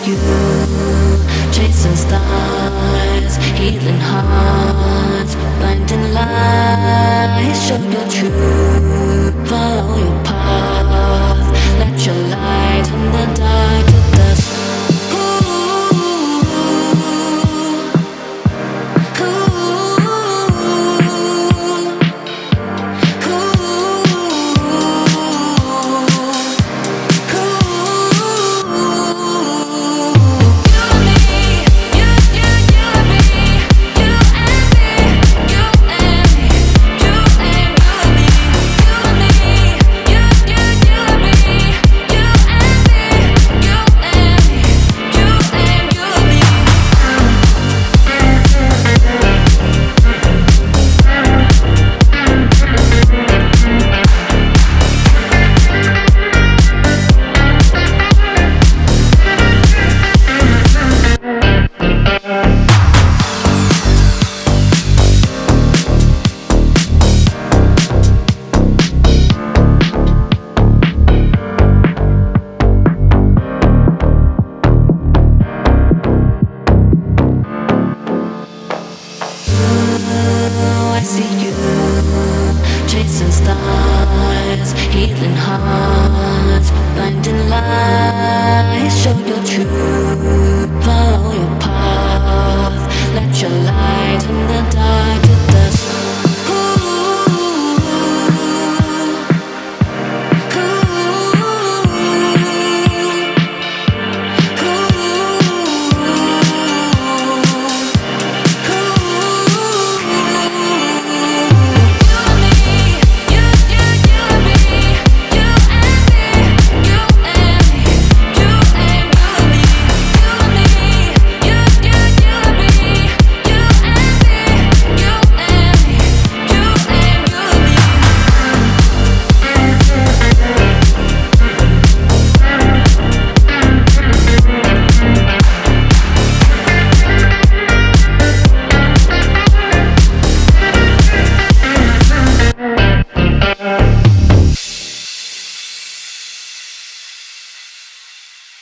you chasing stars, healing hearts, blinding lights. Show your truth, follow your path. Let your light in the dark get us. I see you chasing stars, healing hearts, blinding lights. Show your truth.